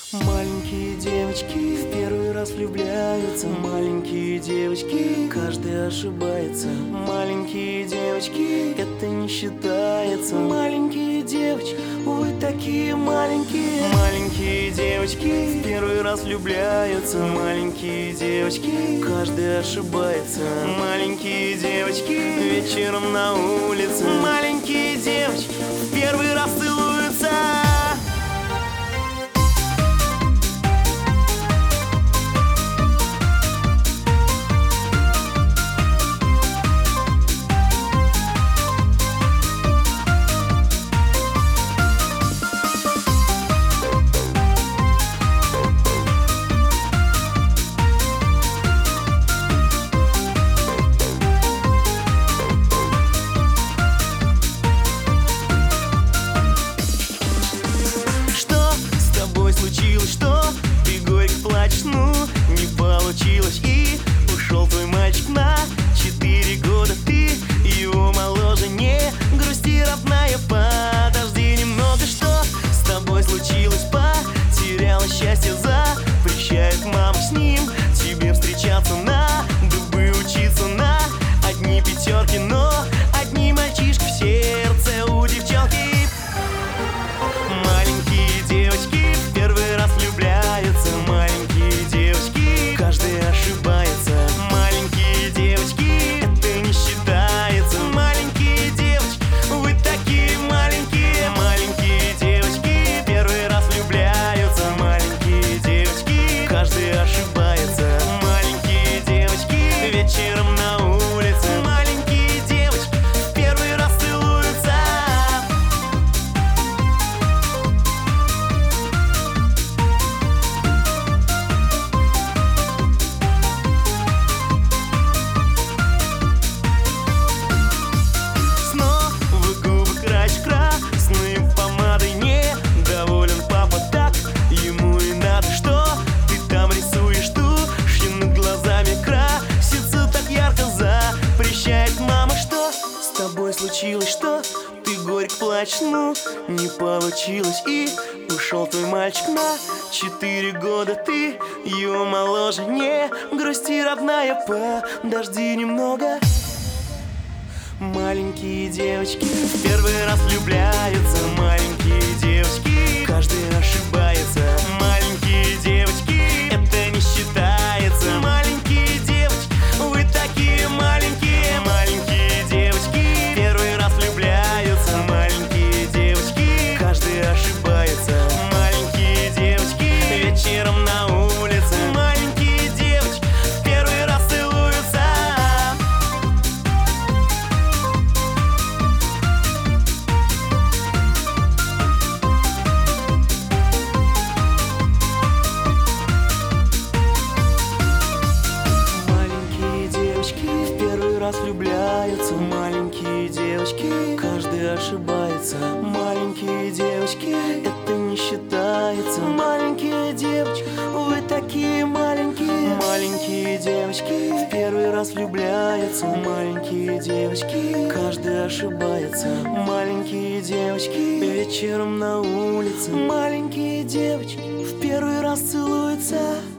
Маленькие девочки в первый раз влюбляются. Маленькие девочки, каждый ошибается. Маленькие девочки, это не считается. Маленькие девочки, вы такие маленькие. Маленькие девочки в первый раз влюбляются. Маленькие девочки, каждый ошибается. Маленькие девочки, вечером на улице. Маленькие девочки в первый раз целуются. Случилось, что ты горько плачешь, ну не получилось. И ушел твой мальчик на 4 года. Ты его моложе, не грусти, родная, подожди немного. Что с тобой случилось? Потеряла счастье, запрещает мама с ним тебе встречаться, надо бы учиться на одни пятерки. Но одни мальчишки в сердце у девчонки. Маленькие девочки первый раз влюбляются. Маленькие девочки, каждый ошибается. Маленькие девочки, это не считается. Маленькие девочки, вы такие маленькие. Маленькие девочки первый раз влюбляются. Маленькие девочки, каждый ошибается. Маленькие девочки, вечером на улице. Маленькие девочки в первый раз целуются. Красной помадой недоволен папа, так ему и надо. Что ты там рисуешь? Тушью над глазами красится так ярко, запрещает мама. Что с тобой случилось? Что ты горько плачешь? Ну не получилось. И ушел твой мальчик на 4 года. Ты его моложе, не грусти, родная, подожди немного. Маленькие девочки в первый раз влюбляются. Маленькие девочки, каждый ошибается. Маленькие девочки, это не считается. Маленькие девочки, вы такие маленькие. Маленькие девочки первый раз влюбляются. Маленькие девочки, каждый ошибается. Маленькие девочки, вечером на улице. Маленькие девочки в первый раз целуются. Влюбляются. Маленькие девочки, каждый ошибается. Маленькие девочки, это не считается. Маленькие девочки, вы такие маленькие. Маленькие девочки в первый раз влюбляются. Маленькие девочки, каждый ошибается. Маленькие девочки, вечером на улице. Маленькие девочки в первый раз целуются.